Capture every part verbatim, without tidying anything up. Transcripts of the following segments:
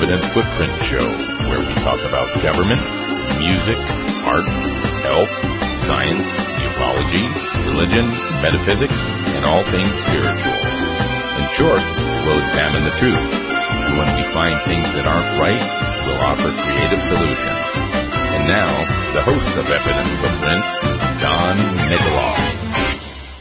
Evident Footprint Show, where we talk about government, music, art, health, science, ufology, religion, metaphysics, and all things spiritual. In short, we'll examine the truth, and when we find things that aren't right, we'll offer creative solutions. And now, the host of Evident Footprints, Don Nikoloff.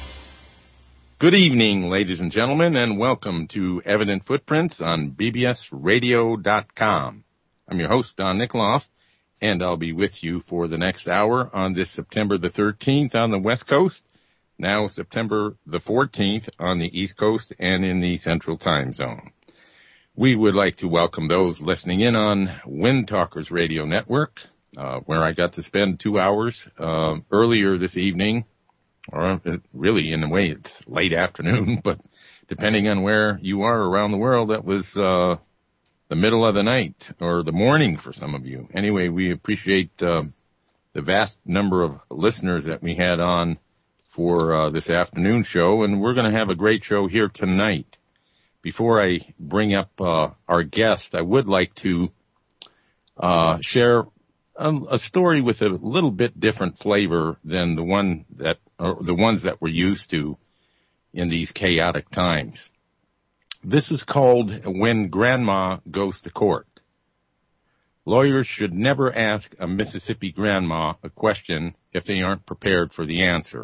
Good evening, ladies and gentlemen, and welcome to Evident Footprints on B B S radio dot com. I'm your host, Don Nikoloff, and I'll be with you for the next hour on this September the thirteenth on the West Coast, now September the fourteenth on the East Coast and in the Central Time Zone. We would like to welcome those listening in on Wind Talkers Radio Network, uh, where I got to spend two hours uh, earlier this evening. Or really, in a way, it's late afternoon, but depending on where you are around the world, that was uh, the middle of the night or the morning for some of you. Anyway, we appreciate uh, the vast number of listeners that we had on for uh, this afternoon show, and we're going to have a great show here tonight. Before I bring up uh, our guest, I would like to uh, share a, a story with a little bit different flavor than the one that or the ones that we're used to in these chaotic times. This is called When Grandma Goes to Court. Lawyers should never ask a Mississippi grandma a question if they aren't prepared for the answer.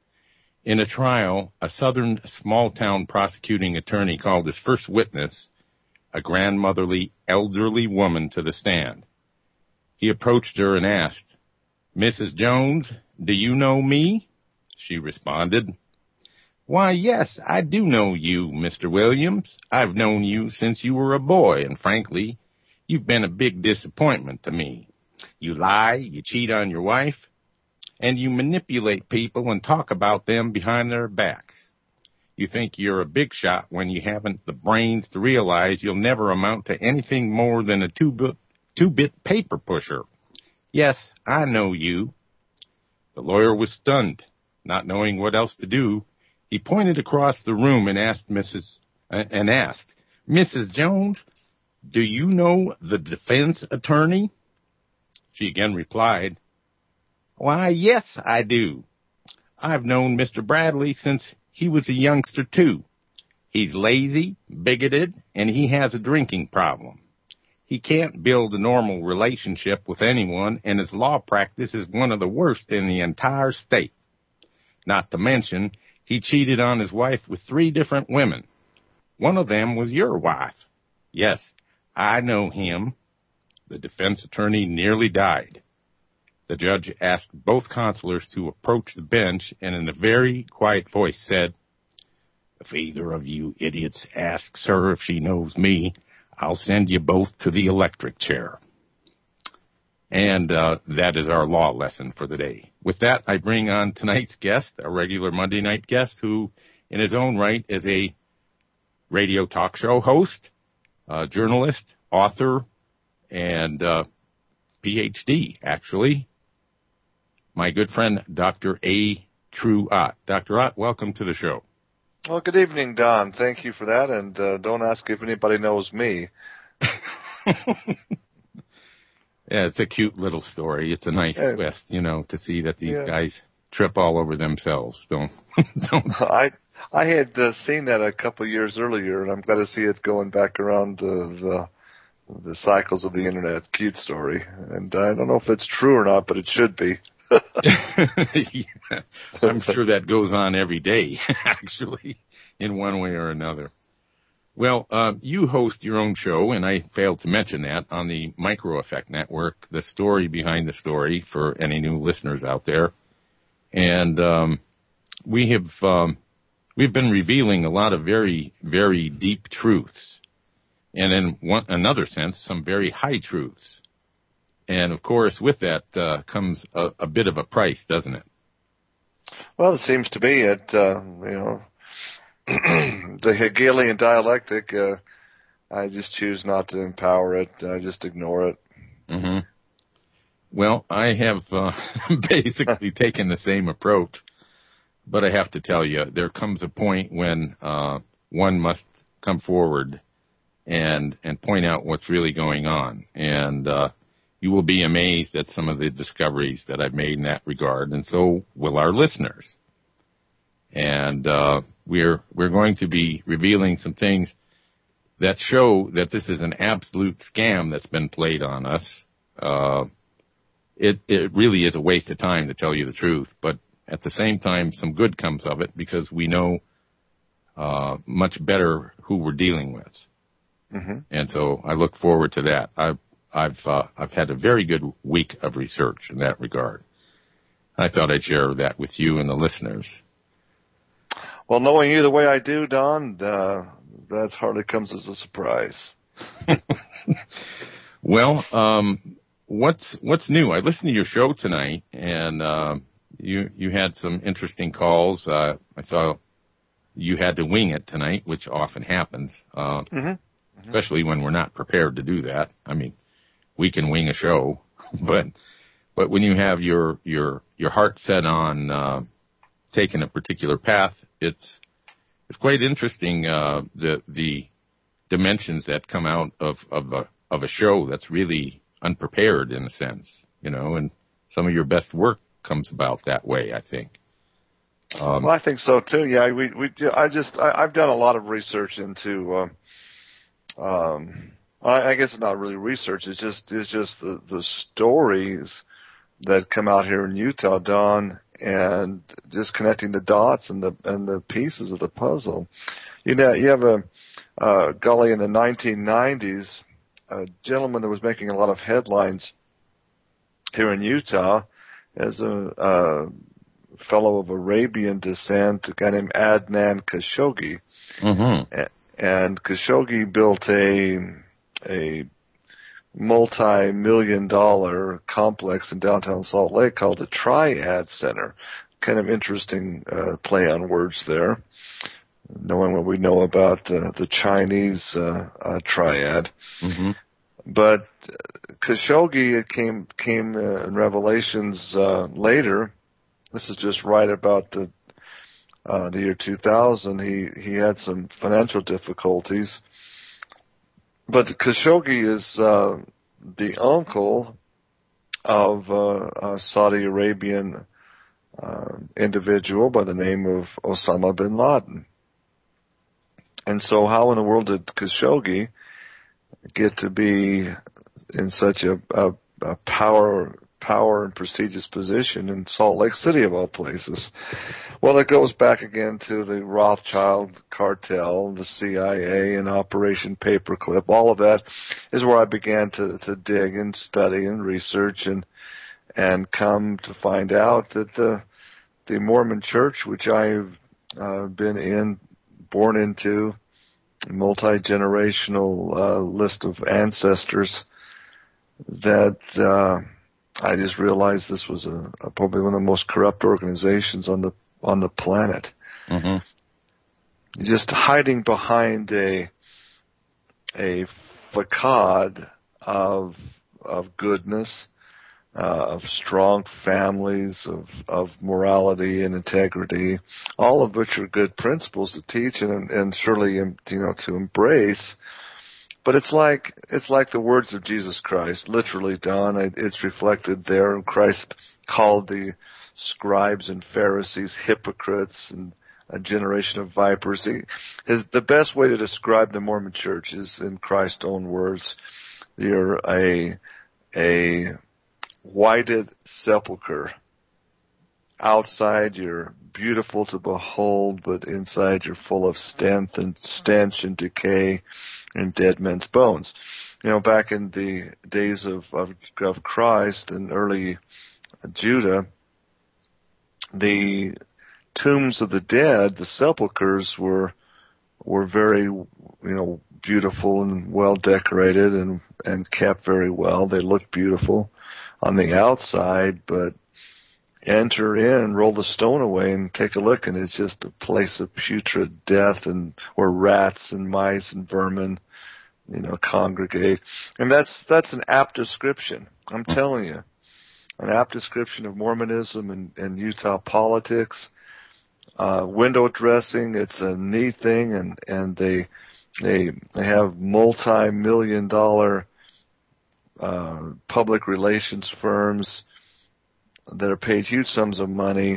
In a trial, a southern small-town prosecuting attorney called his first witness, a grandmotherly, elderly woman, to the stand. He approached her and asked, "Missus Jones, do you know me?" She responded, "Why, yes, I do know you, Mister Williams. I've known you since you were a boy, and frankly, you've been a big disappointment to me. You lie, you cheat on your wife, and you manipulate people and talk about them behind their backs. You think you're a big shot when you haven't the brains to realize you'll never amount to anything more than a two-bit, two-bit paper pusher. Yes, I know you." The lawyer was stunned. Not knowing what else to do, he pointed across the room and asked Missus Uh, and asked, "Missus Jones, do you know the defense attorney?" She again replied, "Why, yes, I do. I've known Mister Bradley since he was a youngster, too. He's lazy, bigoted, and he has a drinking problem. He can't build a normal relationship with anyone, and his law practice is one of the worst in the entire state. Not to mention, he cheated on his wife with three different women. One of them was your wife. Yes, I know him." The defense attorney nearly died. The judge asked both counselors to approach the bench and in a very quiet voice said, "If either of you idiots asks her if she knows me, I'll send you both to the electric chair." And uh, that is our law lesson for the day. With that, I bring on tonight's guest, a regular Monday night guest, who in his own right is a radio talk show host, uh, journalist, author, and uh, P H D, actually. My good friend, Doctor A. True Ott. Doctor Ott, welcome to the show. Well, good evening, Don. Thank you for that, and uh, don't ask if anybody knows me. Yeah, it's a cute little story. It's a nice yeah. twist, you know, to see that these yeah. guys trip all over themselves. Don't, don't. I I had uh, seen that a couple of years earlier, and I'm glad to see it going back around uh, the the cycles of the internet. Cute story, and I don't know if it's true or not, but it should be. Yeah, I'm sure that goes on every day, actually, in one way or another. Well, uh, you host your own show, and I failed to mention that, on the Micro Effect Network, The Story Behind the Story, for any new listeners out there. And um, we have um, we've been revealing a lot of very, very deep truths, and in one, another sense, some very high truths. And, of course, with that uh, comes a, a bit of a price, doesn't it? Well, it seems to be it, uh, you know, the Hegelian dialectic, uh, I just choose not to empower it. I just ignore it. Mm-hmm. Well, I have uh, basically taken the same approach, but I have to tell you, there comes a point when uh, one must come forward and and point out what's really going on. And uh, you will be amazed at some of the discoveries that I've made in that regard, and so will our listeners. And uh, we're we're going to be revealing some things that show that this is an absolute scam that's been played on us. Uh, it it really is a waste of time, to tell you the truth, but at the same time, some good comes of it because we know uh, much better who we're dealing with. Mm-hmm. And so I look forward to that. I've I've uh, I've had a very good week of research in that regard. I thought I'd share that with you and the listeners. Well, knowing you the way I do, Don, uh, that hardly comes as a surprise. Well, um, what's what's new? I listened to your show tonight, and uh, you you had some interesting calls. Uh, I saw you had to wing it tonight, which often happens, uh, mm-hmm. Mm-hmm. especially when we're not prepared to do that. I mean, we can wing a show, but but when you have your your your heart set on uh, taking a particular path, it's it's quite interesting uh, the the dimensions that come out of of a of a show that's really unprepared in a sense, you know, and some of your best work comes about that way, I think. Um, well, I think so too. Yeah, we we I just I, I've done a lot of research into. Um, um, I, I guess it's not really research. It's just it's just the the stories that come out here in Utah, Don, and just connecting the dots and the and the pieces of the puzzle. You know, you have a uh, Gully in the nineteen nineties. A gentleman that was making a lot of headlines here in Utah as a, a fellow of Arabian descent, a guy named Adnan Khashoggi. Mm-hmm. And Khashoggi built a a multi-million dollar complex in downtown Salt Lake called the Triad Center. Kind of interesting uh, play on words there, knowing what we know about uh, the Chinese uh, uh, triad. Mm-hmm. But Khashoggi came came uh, in Revelations uh, later. This is just right about the uh, the year two thousand. He he had some financial difficulties. But Khashoggi is uh, the uncle of uh, a Saudi Arabian uh, individual by the name of Osama bin Laden. And so how in the world did Khashoggi get to be in such a, a, a power power and prestigious position in Salt Lake City, of all places? Well, it goes back again to the Rothschild cartel, the C I A, and Operation Paperclip. All of that is where I began to, to dig and study and research and and come to find out that the the Mormon Church, which I've uh, been in, born into, multi-generational uh, list of ancestors, that uh, I just realized this was a, a probably one of the most corrupt organizations on the on the planet. Mm-hmm. Just hiding behind a a facade of of goodness, uh, of strong families, of of morality and integrity, all of which are good principles to teach and and surely, you know, to embrace. But it's like it's like the words of Jesus Christ, literally, Don. It's reflected there. Christ called the scribes and Pharisees hypocrites and a generation of vipers. He, his, the best way to describe the Mormon Church is in Christ's own words. You're a a whited sepulcher. Outside, you're beautiful to behold, but inside, you're full of stench and stench and decay and dead men's bones. You know, back in the days of of, of Christ and early Judah, the tombs of the dead, the sepulchers, were were very, you know, beautiful and well decorated and and kept very well. They looked beautiful on the outside, but enter in, roll the stone away, and take a look, and it's just a place of putrid death, and where rats and mice and vermin, you know, congregate. And that's that's an apt description. I'm telling you, an apt description of Mormonism and, and Utah politics. Uh, window dressing, it's a neat thing, and and they They they have multi-million dollar uh, public relations firms that are paid huge sums of money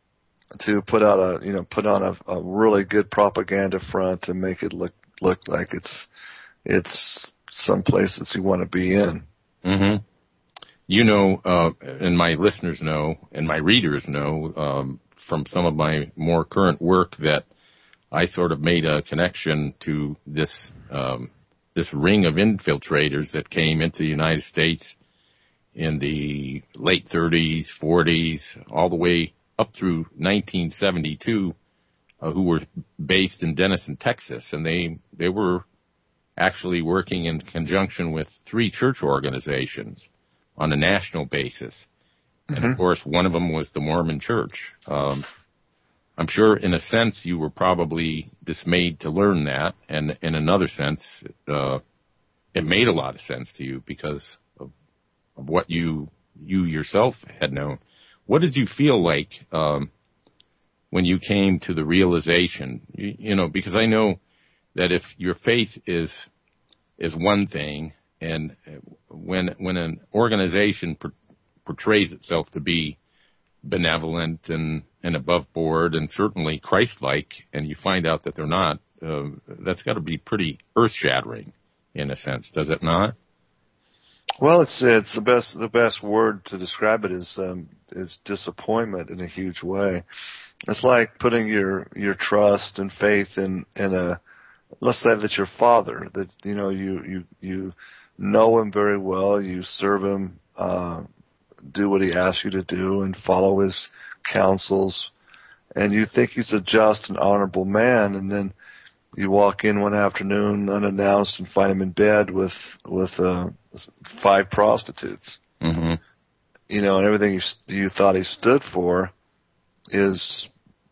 to put out a you know put on a, a really good propaganda front and make it look look like it's it's some place that you want to be in. Mm-hmm. You know, uh, and my listeners know, and my readers know um, from some of my more current work that I sort of made a connection to this um, this ring of infiltrators that came into the United States in the late thirties, forties, all the way up through nineteen seventy-two, uh, who were based in Denison, Texas, and they they were actually working in conjunction with three church organizations on a national basis. And, mm-hmm. of course, one of them was the Mormon Church. Um, I'm sure, in a sense, you were probably dismayed to learn that, and in another sense, uh, it made a lot of sense to you because of, of what you you yourself had known. What did you feel like um, when you came to the realization? You, you know, because I know that if your faith is is one thing, and when when an organization per, portrays itself to be benevolent and, and above board and certainly Christ-like, and you find out that they're not, uh, that's got to be pretty earth-shattering in a sense, does it not? Well, it's it's the best the best word to describe it is um, is disappointment in a huge way. It's like putting your your trust and faith in in a, let's say that's your father, that you know you you you know him very well, you serve him, uh, do what he asks you to do, and follow his counsels, and you think he's a just and honorable man, and then you walk in one afternoon unannounced and find him in bed with with uh, five prostitutes. Mm-hmm. You know, and everything you you thought he stood for is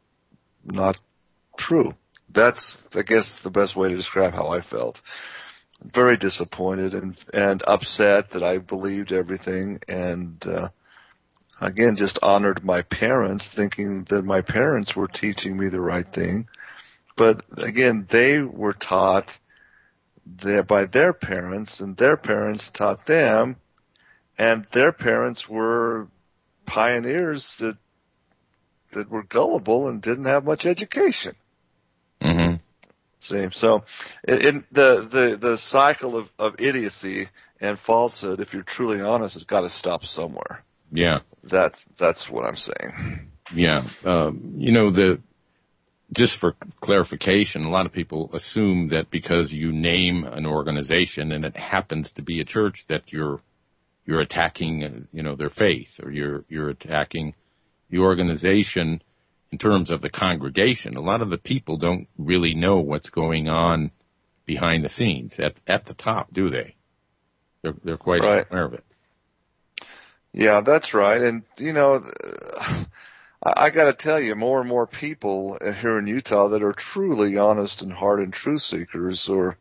not true. That's, I guess, the best way to describe how I felt. Very disappointed and and upset that I believed everything, and uh, again, just honored my parents, thinking that my parents were teaching me the right thing. But again, they were taught there by their parents, and their parents taught them, and their parents were pioneers that that were gullible and didn't have much education. Mm-hmm. See, so in the, the the cycle of, of idiocy and falsehood, if you're truly honest, has got to stop somewhere. Yeah, that's that's what I'm saying. Yeah, um, you know, the just for clarification, a lot of people assume that because you name an organization and it happens to be a church, that you're you're attacking, you know, their faith, or you're you're attacking the organization in terms of the congregation. A lot of the people don't really know what's going on behind the scenes at at the top, do they? They're they're quite right. aware of it. Yeah, that's right. And you know, I, I got to tell you, more and more people here in Utah that are truly honest and heart and truth seekers, or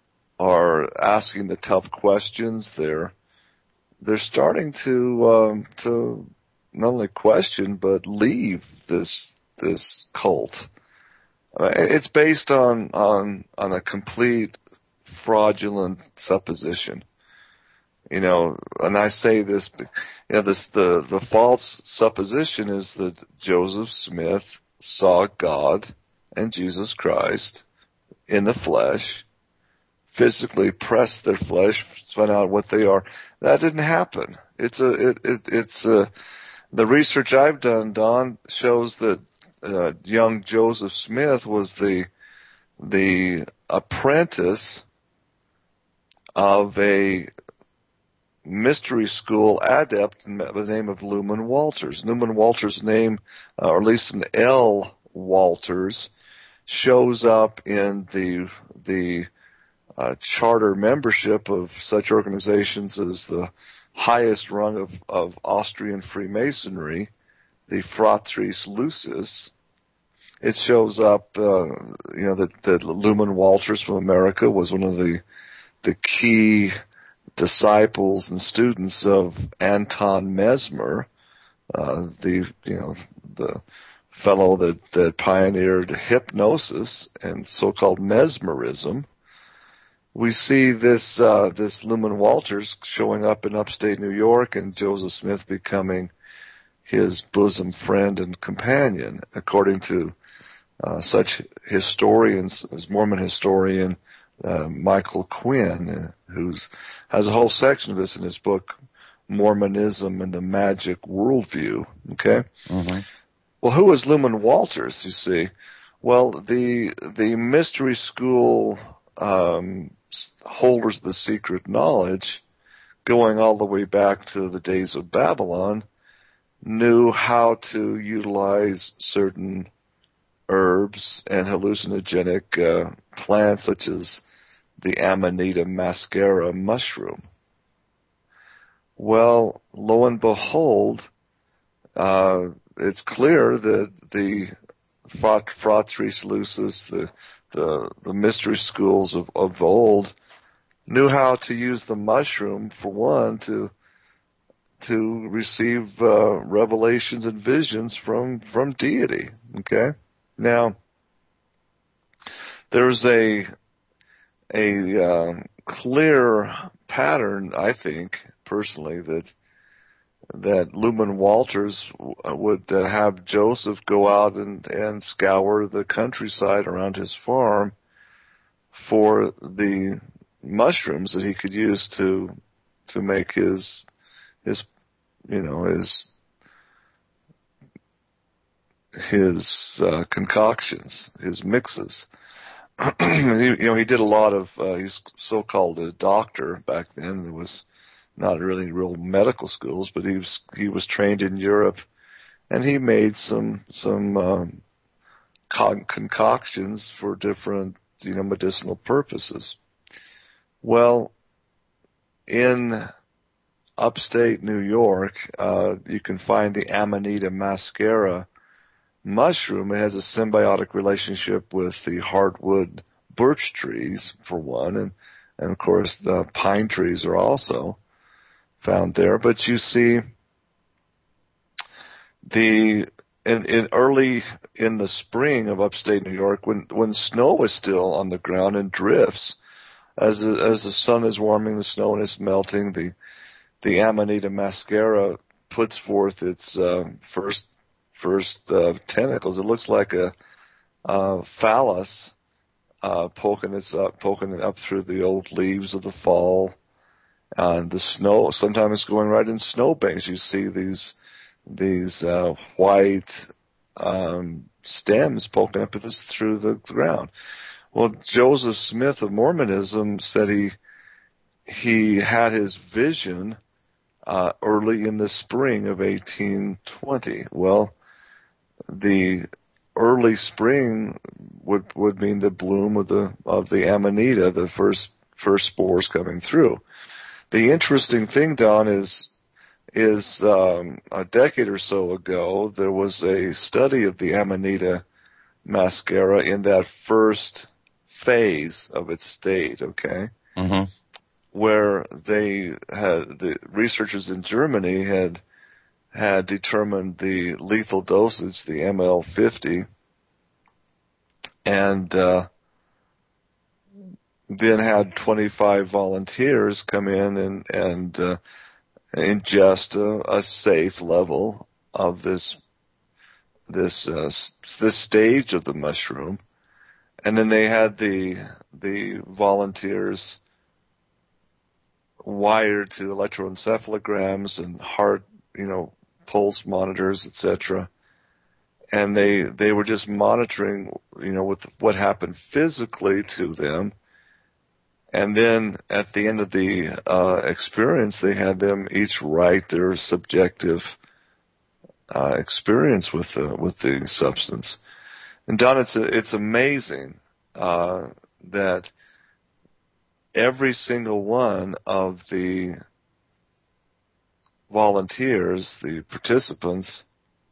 are asking the tough questions. They're they're starting to um, to not only question but leave this this cult. Uh, it's based on, on on a complete fraudulent supposition. You know, and I say this, you know, this the the false supposition is that Joseph Smith saw God and Jesus Christ in the flesh, physically pressed their flesh, find out what they are. That didn't happen. It's a it, it it's a the research I've done, Don, shows that uh, young Joseph Smith was the the apprentice of a mystery school adept by the name of Luman Walters. Luman Walters' name, uh, or at least an L. Walters, shows up in the the uh, charter membership of such organizations as the highest rung of, of Austrian Freemasonry, the Fratres Lucis. It shows up, uh, you know, that, that Luman Walters from America was one of the the key disciples and students of Anton Mesmer, uh, the you know the fellow that, that pioneered hypnosis and so-called mesmerism. we see this uh, this Luman Walters showing up in upstate New York, and Joseph Smith becoming his bosom friend and companion, according to uh, such historians as Mormon historian uh, Michael Quinn, who has a whole section of this in his book, Mormonism and the Magic Worldview. Okay? Mm-hmm. Well, who is Luman Walters, you see? Well, the the mystery school um, holders of the secret knowledge, going all the way back to the days of Babylon, knew how to utilize certain herbs and hallucinogenic uh, plants such as the Amanita muscaria mushroom. Well, lo and behold, uh, it's clear that the Fratres Lucis, the, the the mystery schools of, of old, knew how to use the mushroom, for one, to to receive uh, revelations and visions from from deity. Okay, now there's a a um, clear pattern, I think personally, that that Luman Walters would uh, have Joseph go out and, and scour the countryside around his farm for the mushrooms that he could use to to make his his you know his his uh, concoctions, his mixes. he, you know, he did a lot of. Uh, he's so-called a doctor back then. There was not really real medical schools, but he was he was trained in Europe, and he made some some um, con- concoctions for different you know medicinal purposes. Well, in upstate New York, uh, you can find the Amanita muscaria mushroom. It has a symbiotic relationship with the hardwood birch trees, for one, and and of course the pine trees are also found there. But you see, the in, in early in the spring of upstate New York, when when snow is still on the ground and drifts, as the, as the sun is warming the snow and it's melting, the the Amanita muscaria puts forth its uh, first first uh, tentacles. It looks like a uh, phallus uh, poking its up, poking it up through the old leaves of the fall. And the snow, sometimes it's going right in snowbanks. You see these these uh, white um, stems poking up through the ground. Well, Joseph Smith of Mormonism said he he had his vision uh, early in the spring of eighteen twenty. Well, the early spring would would mean the bloom of the of the Amanita, the first first spores coming through. The interesting thing, Don, is is um, a decade or so ago, there was a study of the Amanita muscaria in that first phase of its state, okay, mm-hmm. where they had, the researchers in Germany had had determined the lethal dosage, the M L fifty, and uh, then had twenty-five volunteers come in and, and uh, ingest a, a safe level of this this uh, this stage of the mushroom, and then they had the the volunteers wired to electroencephalograms and heart, you know, pulse monitors, et cetera. And they they were just monitoring, you know, with what happened physically to them. And then at the end of the uh, experience, they had them each write their subjective uh, experience with the with the substance. And Don, it's a, it's amazing uh, that every single one of the volunteers, the participants,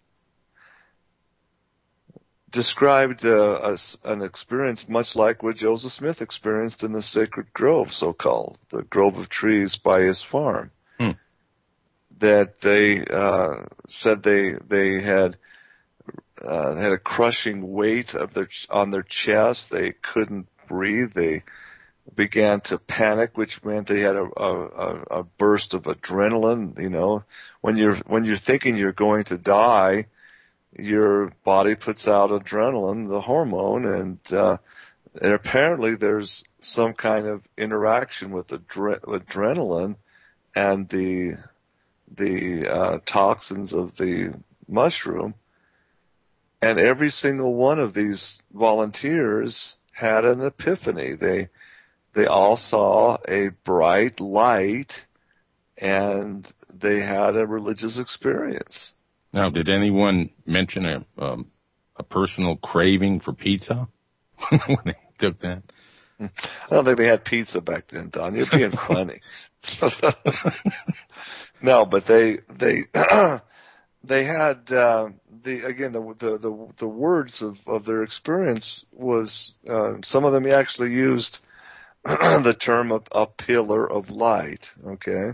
described uh, a, an experience much like what Joseph Smith experienced in the sacred grove, so-called, the grove of trees by his farm. Hmm. That they uh, said they they had uh, had a crushing weight of their on their chest. They couldn't breathe. They began to panic, which meant they had a, a, a burst of adrenaline. You know, when you're when you're thinking you're going to die, your body puts out adrenaline, the hormone, and uh, and apparently there's some kind of interaction with adre- adrenaline and the the uh, toxins of the mushroom. And every single one of these volunteers had an epiphany. They they all saw a bright light, and they had a religious experience. Now, did anyone mention a um, a personal craving for pizza when they took that? I don't think they had pizza back then, Don. You're being funny. No, but they they they had uh, the again the, the the the words of of their experience was uh, some of them actually used the term of a pillar of light. Okay.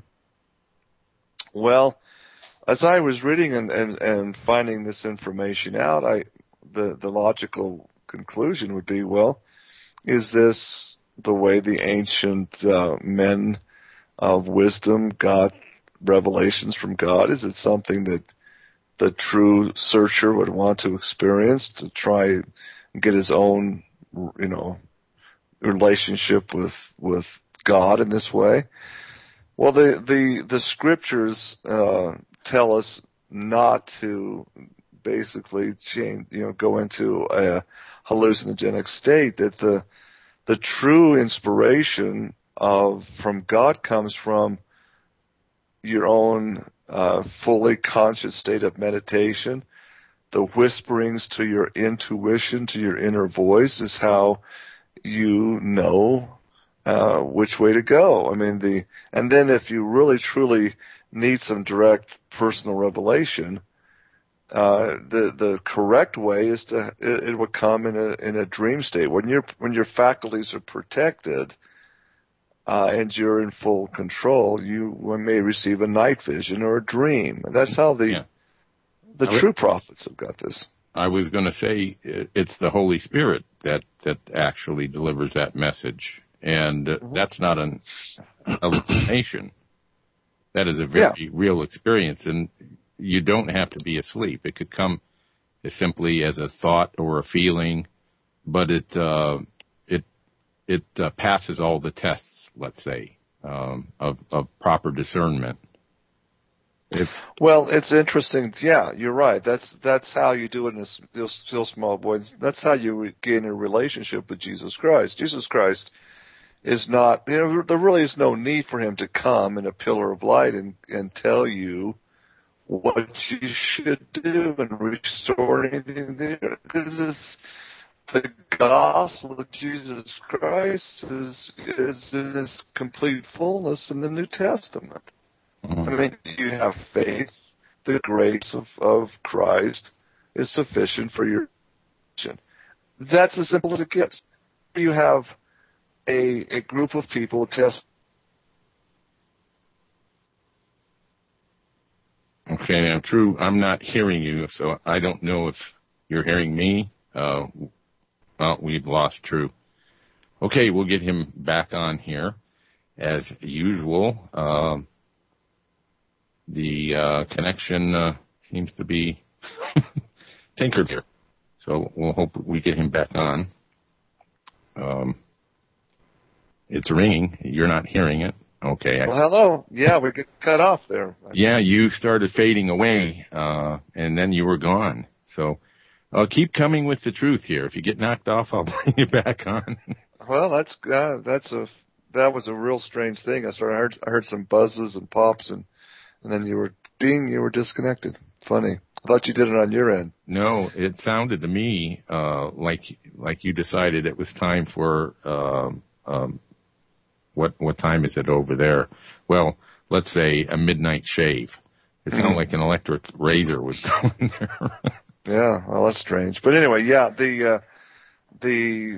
Well, as I was reading and, and, and finding this information out, I the the logical conclusion would be, well, is this the way the ancient uh, men of wisdom got revelations from God? Is it something that the true searcher would want to experience to try and get his own, you know, relationship with with God in this way? Well, the the the scriptures uh, tell us not to basically change, you know, go into a hallucinogenic state. That the the true inspiration of from God comes from your own uh, fully conscious state of meditation. The whisperings to your intuition, to your inner voice, is how you know uh, which way to go. I mean, the and then if you really truly need some direct personal revelation, uh, the the correct way is to it, it would come in a in a dream state when your when your faculties are protected. Uh, and you're in full control, you may receive a night vision or a dream. And that's how the yeah. the I true would, prophets have got this. I was going to say it's the Holy Spirit that, that actually delivers that message. And uh, mm-hmm. that's not an hallucination. That is a very yeah. real experience. And you don't have to be asleep. It could come as simply as a thought or a feeling, but it uh, it it uh, passes all the tests, let's say, um, of, of proper discernment. If, well, it's interesting. Yeah, you're right. That's that's how you do it in a still, still small voice. That's how you gain a relationship with Jesus Christ. Jesus Christ is not, you know, there really is no need for him to come in a pillar of light and, and tell you what you should do and restore anything there. Because the gospel of Jesus Christ is is in its complete fullness in the New Testament. Mm-hmm. I mean, you have faith. The grace of, of Christ is sufficient for your mission. That's as simple as it gets. You have a a group of people test. Okay, now, True, I'm not hearing you, so I don't know if you're hearing me. Uh, well, we've lost True. Okay, we'll get him back on here as usual. Um, the uh, connection uh, seems to be tinkered here, so we'll hope we get him back on. Um, it's ringing. You're not hearing it. Okay. Well, hello. Yeah, we get cut off there. Yeah, you started fading away, uh, and then you were gone. So uh, keep coming with the truth here. If you get knocked off, I'll bring you back on. Well, that's uh, that's a that was a real strange thing. I started I heard, I heard some buzzes and pops, and and then you were ding, you were disconnected. Funny. I thought you did it on your end. No, it sounded to me uh, like like you decided it was time for um, um, what what time is it over there? Well, let's say a midnight shave. It sounded mm-hmm. like an electric razor was going there. Yeah, well, that's strange. But anyway, yeah, the uh, the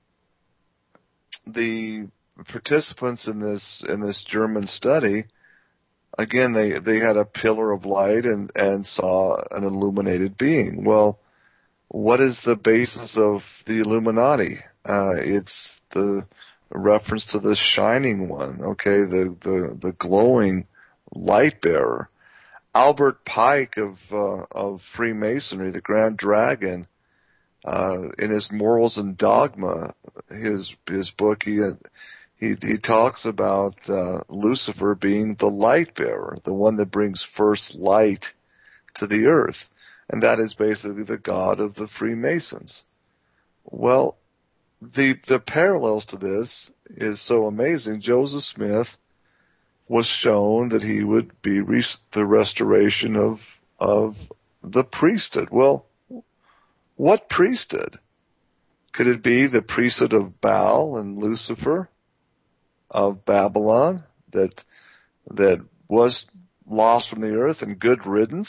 the participants in this in this German study, again, they, they had a pillar of light and, and saw an illuminated being. Well, what is the basis of the Illuminati? Uh, it's the a reference to the shining one, okay, the, the, the glowing light bearer. Albert Pike of, uh, of Freemasonry, the Grand Dragon, uh, in his Morals and Dogma, his, his book, he, he, he talks about, uh, Lucifer being the light bearer, the one that brings first light to the earth. And that is basically the god of the Freemasons. Well, the, the parallels to this is so amazing. Joseph Smith was shown that he would be res- the restoration of of the priesthood. Well, what priesthood? Could it be the priesthood of Baal and Lucifer of Babylon that that was lost from the earth and good riddance?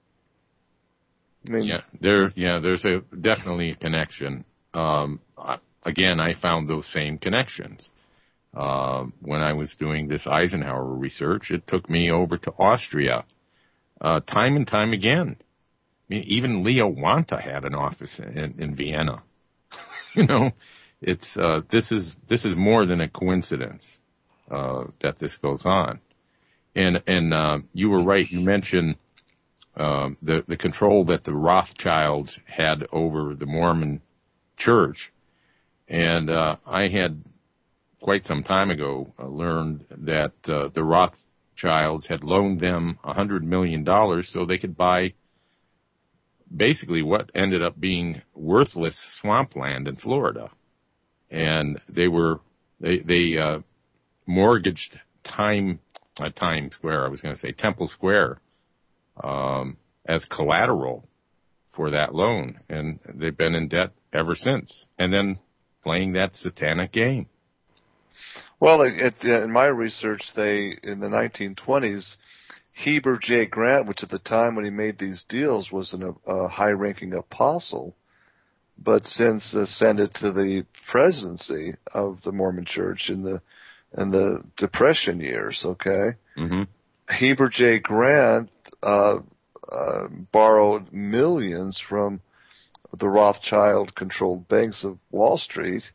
I mean, yeah, there, yeah, there's a definitely a connection. Um, again, I found those same connections. Uh, when I was doing this Eisenhower research, it took me over to Austria, uh, time and time again. I mean, even Leo Wanta had an office in, in Vienna. You know, it's, uh, this is, this is more than a coincidence, uh, that this goes on. And, and, uh, you were right. You mentioned, um, the, the control that the Rothschilds had over the Mormon church. And, uh, I had, quite some time ago, uh, learned that uh, the Rothschilds had loaned them one hundred million dollars so they could buy basically what ended up being worthless swampland in Florida. And they were, they, they uh, mortgaged Time, uh, Times Square, I was going to say Temple Square, um, as collateral for that loan. And they've been in debt ever since. And then playing that satanic game. Well, it, in my research, they, in the nineteen twenties, Heber J. Grant, which at the time when he made these deals was an, a high-ranking apostle, but since ascended to the presidency of the Mormon Church in the in the Depression years, okay? Mm-hmm. Heber J. Grant uh, uh, borrowed millions from the Rothschild-controlled banks of Wall Street,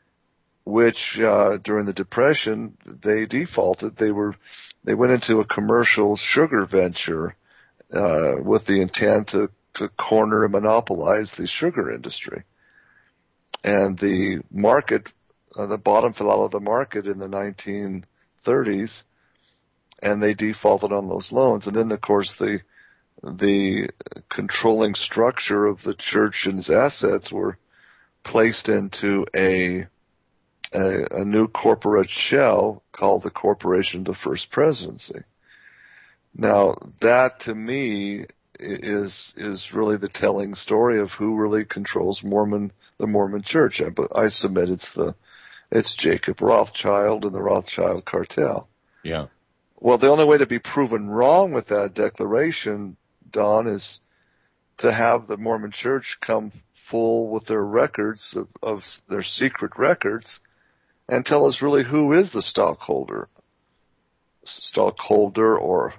which uh, during the Depression they defaulted. They were they went into a commercial sugar venture uh, with the intent to, to corner and monopolize the sugar industry. And the market, uh, the bottom fell out of the market in the nineteen thirties, and they defaulted on those loans. And then, of course, the the controlling structure of the church and its assets were placed into a A, a new corporate shell called the Corporation of the First Presidency. Now, that to me is is really the telling story of who really controls Mormon the Mormon Church. I, I submit it's the it's Jacob Rothschild and the Rothschild cartel. Yeah. Well, the only way to be proven wrong with that declaration, Don, is to have the Mormon Church come full with their records of, of their secret records, and tell us really who is the stockholder, stockholder or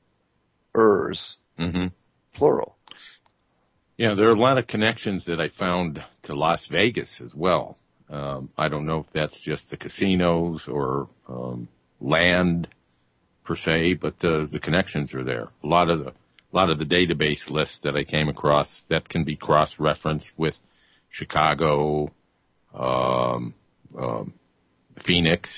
ers, mm-hmm. plural. Yeah, there are a lot of connections that I found to Las Vegas as well. Um, I don't know if that's just the casinos or um, land per se, but the the connections are there. A lot of the a lot of the database lists that I came across that can be cross-referenced with Chicago, um, um, Phoenix,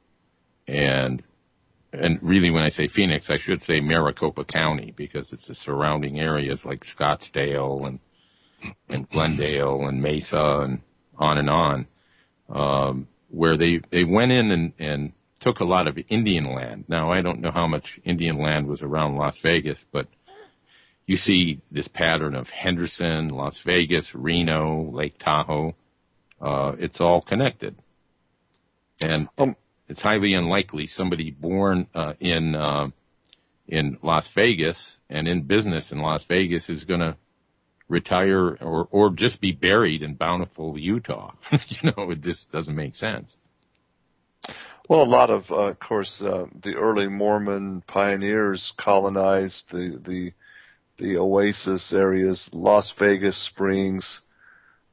and and really when I say Phoenix, I should say Maricopa County, because it's the surrounding areas like Scottsdale and and Glendale and Mesa and on and on, um, where they, they went in and, and took a lot of Indian land. Now, I don't know how much Indian land was around Las Vegas, but you see this pattern of Henderson, Las Vegas, Reno, Lake Tahoe. Uh, it's all connected. And um, it's highly unlikely somebody born uh, in uh, in Las Vegas and in business in Las Vegas is going to retire or, or just be buried in Bountiful, Utah. You know, it just doesn't make sense. Well, a lot of, uh, of course, uh, the early Mormon pioneers colonized the the the oasis areas, Las Vegas Springs,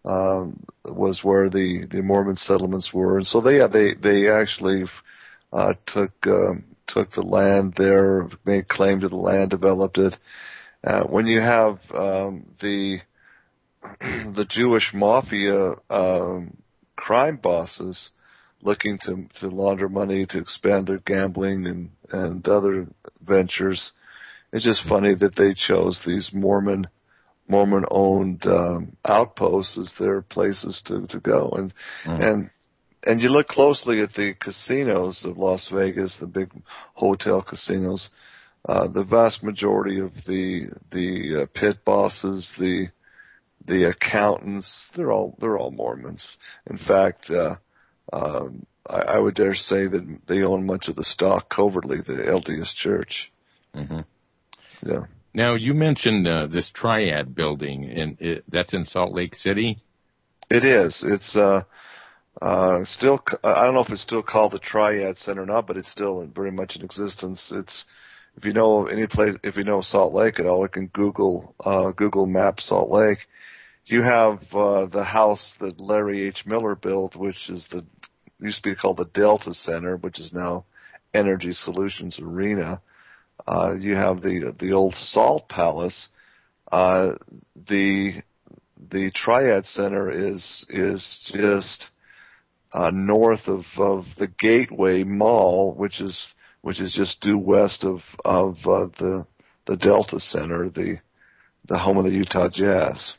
um, was where the, the Mormon settlements were, and so they they they actually uh, took um, took the land there, made claim to the land, developed it. Uh, when you have um, the the Jewish mafia um, crime bosses looking to to launder money to expand their gambling and and other ventures, it's just funny that they chose these Mormon Mormon owned um, outposts as their places to to go. And mm. and and you look closely at the casinos of Las Vegas, the big hotel casinos. Uh, the vast majority of the the uh, pit bosses, the the accountants, they're all they're all Mormons. In fact, uh, um, I, I would dare say that they own much of the stock covertly, the L D S Church. Mm-hmm. Yeah. Now you mentioned uh, this Triad building, and it, that's in Salt Lake City. It is. It's uh, uh, still. I don't know if it's still called the Triad Center or not, but it's still very much in existence. It's if you know any place, if you know Salt Lake at all, you can Google uh, Google Map Salt Lake. You have uh, the house that Larry H. Miller built, which is the used to be called the Delta Center, which is now Energy Solutions Arena. Uh, you have the the old Salt Palace. Uh, the the Triad Center is is just uh, north of, of the Gateway Mall, which is which is just due west of of uh, the the Delta Center, the the home of the Utah Jazz.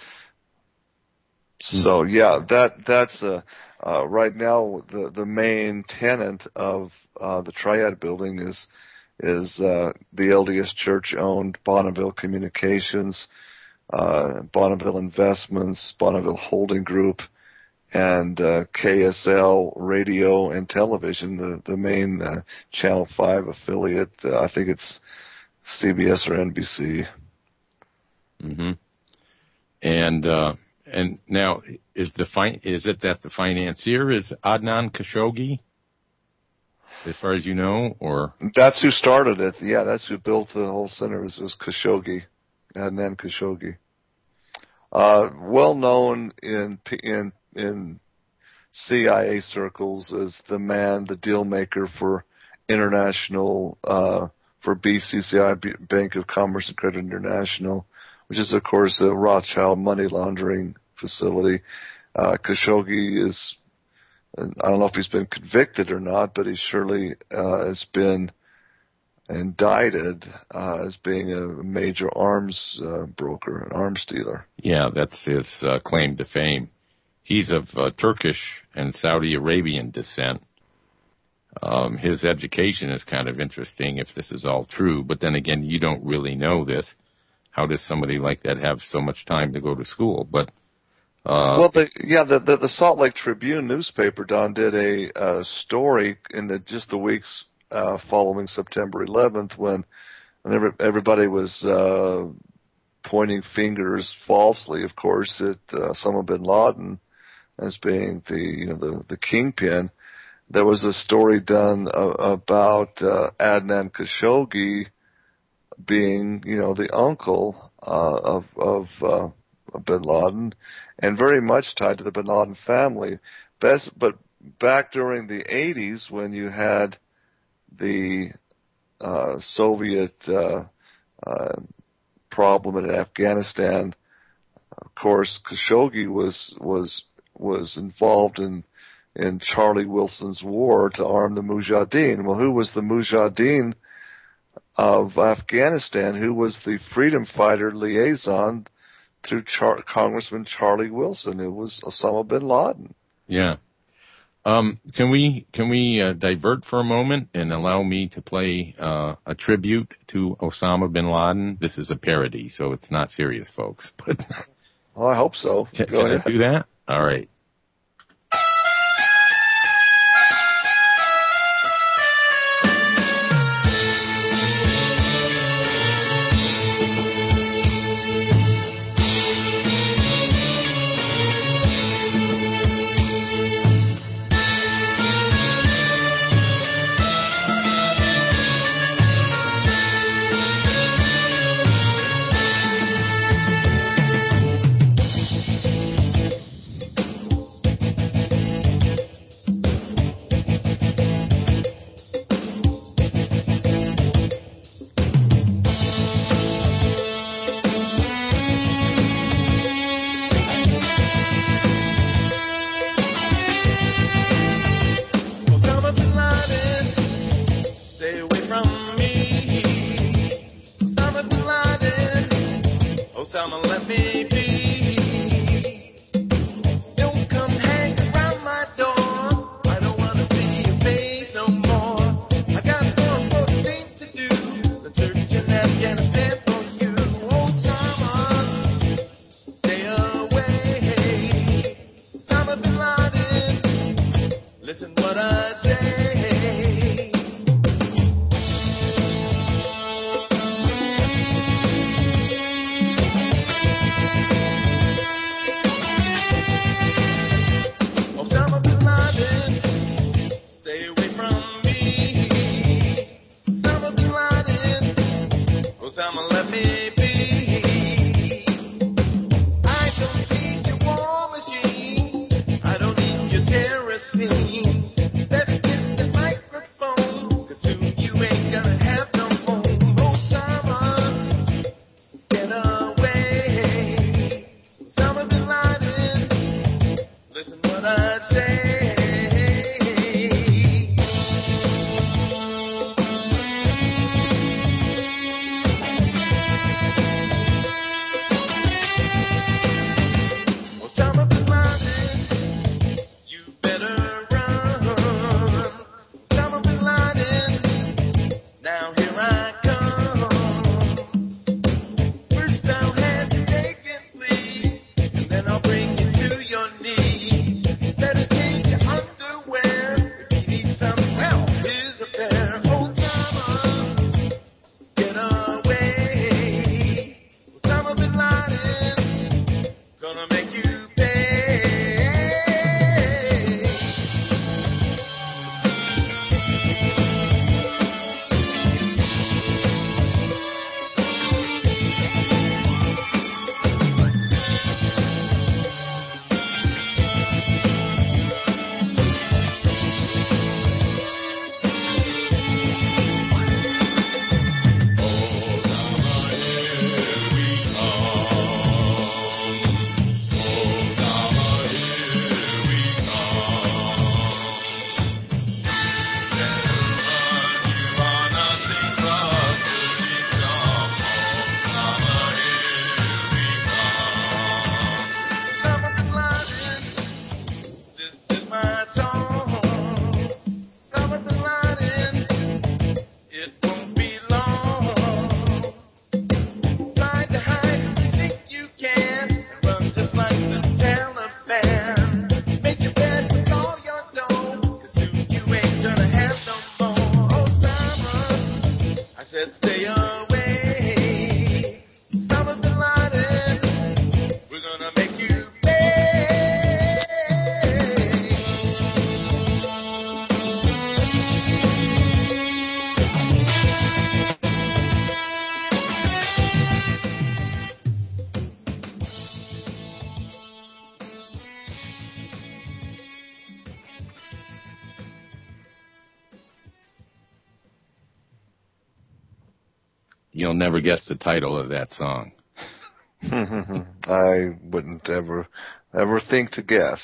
So yeah, that that's uh, uh, right now the the main tenant of uh, the Triad building is is uh, the L D S Church owned Bonneville Communications, uh, Bonneville Investments, Bonneville Holding Group, and uh, K S L Radio and Television, the the main uh, Channel five affiliate. Uh, I think it's C B S or N B C. Mm-hmm. And uh, and now is the fi- is it that the financier is Adnan Khashoggi, as far as you know, or that's who started it? Yeah, that's who built the whole center. Was, was Khashoggi, Adnan Khashoggi, uh, well known in in in C I A circles as the man, the deal maker for international uh, for B C C I, Bank of Commerce and Credit International, which is of course a Rothschild money laundering facility. Uh, Khashoggi is, I don't know if he's been convicted or not, but he surely uh, has been indicted uh, as being a major arms uh, broker, an arms dealer. Yeah, that's his uh, claim to fame. He's of uh, Turkish and Saudi Arabian descent. Um, his education is kind of interesting if this is all true, but then again, you don't really know this. How does somebody like that have so much time to go to school? But Uh, well, the, yeah, the, the the Salt Lake Tribune newspaper, Don, did a uh, story in the just the weeks uh, following September eleventh when, when every, everybody was uh, pointing fingers falsely, of course, at uh, Osama bin Laden as being the you know the the kingpin. There was a story done uh, about uh, Adnan Khashoggi being you know the uncle uh, of of uh, bin Laden, and very much tied to the bin Laden family. Best, but back during the eighties, when you had the uh, Soviet uh, uh, problem in Afghanistan, of course, Khashoggi was was was involved in in Charlie Wilson's war to arm the Mujahideen. Well, who was the Mujahideen of Afghanistan? Who was the freedom fighter liaison through Char- Congressman Charlie Wilson? It was Osama bin Laden. Yeah. Um, can we can we uh, divert for a moment and allow me to play uh, a tribute to Osama bin Laden? This is a parody, so it's not serious, folks. But oh, I hope so. Can, Go can ahead. I do that? All right. Osama bin Laden, listen what I say. Osama bin Laden, stay away from me. Osama bin Laden, Osama, let me be. I don't need your war machine. I don't need your terror scenes. Better kiss the microphone, 'cause soon you ain't gonna have no home. Osama, get away. Osama bin Laden, listen what I say. Osama bin Laden, you better run. Osama bin Laden, now here I come. First I'll have you naked, please, and then I'll bring you to your knees. Better change your underwear if you need some help. Here's a pair. Osama, get away. Osama bin Laden, gonna make you pay. Osama bin Laden, this is my song. Osama bin Laden, it won't be long. Try to hide if you think you can, and run just like the Taliban. Make your bed with all your dough, 'cause soon you ain't gonna have no more. Osama, I said stay away. Osama bin Laden, we're gonna make you pay. You'll never guess the title of that song. I wouldn't ever, ever think to guess.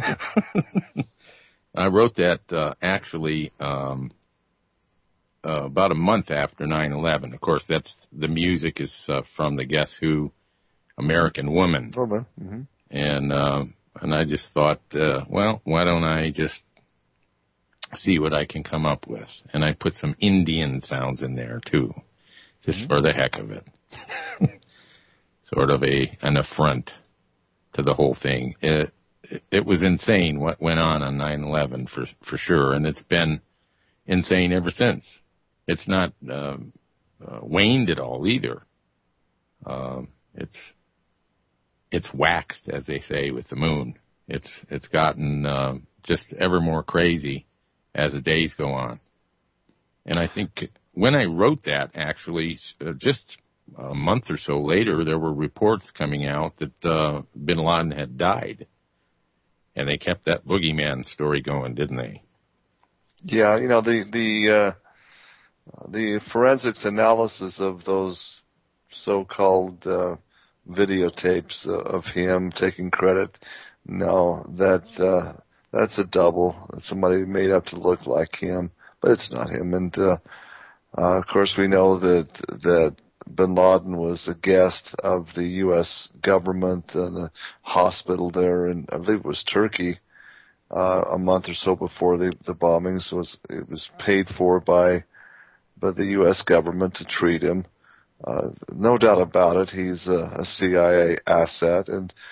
I wrote that uh, actually um, uh, about a month after nine eleven. Of course, that's the music is uh, from the Guess Who American Woman. Woman. Mm-hmm. And uh, and I just thought, uh, well, why don't I just see what I can come up with? And I put some Indian sounds in there, too, just mm-hmm. for the heck of it. Sort of a an affront to the whole thing. It, it, it was insane what went on on nine eleven, for, for sure, and it's been insane ever since. It's not uh, uh, waned at all, either. Uh, it's... It's waxed, as they say, with the moon. It's it's gotten uh, just ever more crazy as the days go on. And I think when I wrote that, actually, uh, just a month or so later, there were reports coming out that uh, bin Laden had died. And they kept that boogeyman story going, didn't they? Yeah, you know, the the uh, the forensics analysis of those so-called uh, videotapes uh, of him taking credit, no, that uh, that's a double. Somebody made up to look like him, but it's not him. And uh, uh, of course, we know that that bin Laden was a guest of the U S government in the hospital there, in I believe it was Turkey, uh, a month or so before the the bombings. Was it was paid for by by the U S government to treat him. Uh, no doubt about it, he's a, a C I A asset, and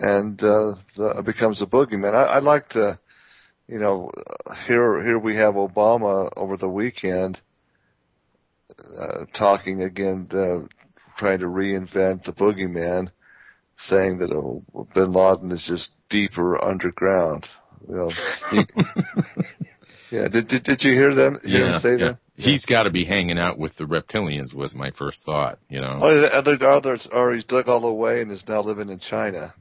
and uh, the, becomes a boogeyman. I, I'd like to, you know, here here we have Obama over the weekend uh, talking again, uh, trying to reinvent the boogeyman, saying that oh, Bin Laden is just deeper underground. You know, he, yeah. Did, did did you hear them? Hear yeah, him say yeah. that? He's got to be hanging out with the reptilians. Was my first thought. You know. Oh, other others, or he's dug all the way and is now living in China.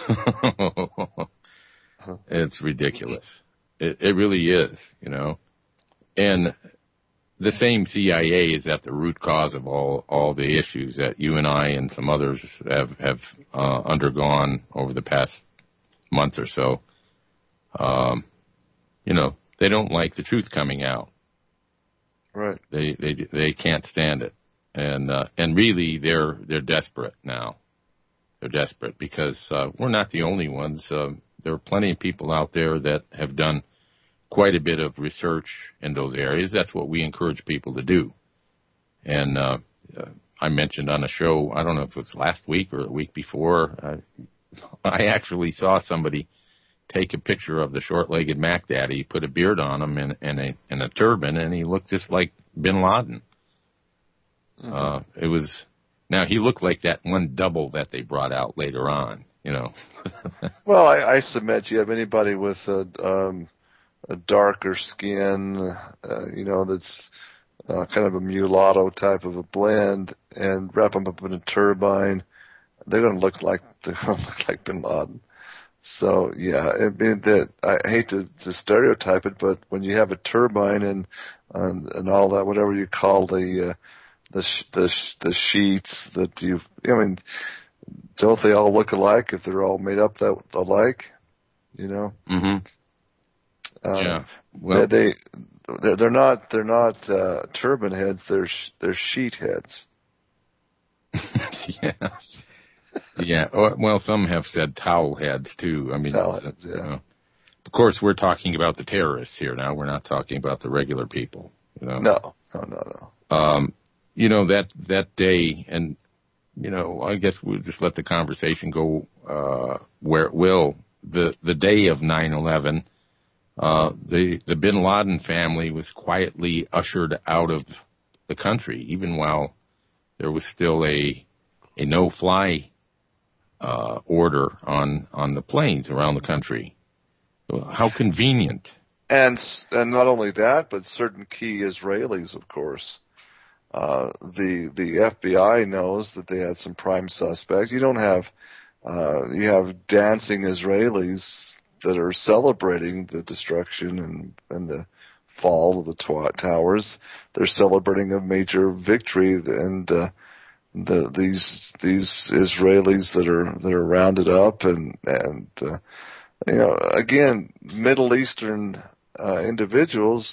It's ridiculous. It, it really is. You know, and the same C I A is at the root cause of all all the issues that you and I and some others have have uh, undergone over the past month or so. Um, you know, they don't like the truth coming out. Right. They they they can't stand it, and uh, and really they're they're desperate now. They're desperate because uh, we're not the only ones. Uh, there are plenty of people out there that have done quite a bit of research in those areas. That's what we encourage people to do. And uh, uh, I mentioned on a show, I don't know if it was last week or the week before, uh, I actually saw somebody take a picture of the short-legged Mac Daddy, put a beard on him and, and, a, and a turban, and he looked just like Bin Laden. Mm-hmm. Uh, it was now he looked like that one double that they brought out later on, you know. Well, I, I submit you have anybody with a, um, a darker skin, uh, you know, that's uh, kind of a mulatto type of a blend, and wrap them up in a turbine, they're going to look like they're going to look like Bin Laden. So yeah, I mean that I hate to, to stereotype it, but when you have a turbine and and, and all that, whatever you call the uh, the sh- the sh- the sheets that you, I mean, don't they all look alike if they're all made up that alike? You know. Mm-hmm. Um, yeah. Well, they, they they're, they're not they're not uh, turban heads. They're sh- they're sheet heads. yeah. Yeah, well, some have said towel heads, too. I mean, towel heads, yeah. You know, of course, we're talking about the terrorists here now. We're not talking about the regular people. You know? No, no, no, no. Um, you know, that that day, and, you know, I guess we'll just let the conversation go uh, where it will. The, the day of nine eleven, uh, the, the Bin Laden family was quietly ushered out of the country, even while there was still a, a no-fly Uh, order on, on the planes around the country. How convenient. And and not only that, but certain key Israelis, of course. Uh, the the F B I knows that they had some prime suspects. You don't have uh, you have dancing Israelis that are celebrating the destruction and, and the fall of the tw- towers. They're celebrating a major victory, and uh, The, these these Israelis that are that are rounded up and and uh, you know, again, Middle Eastern uh, individuals,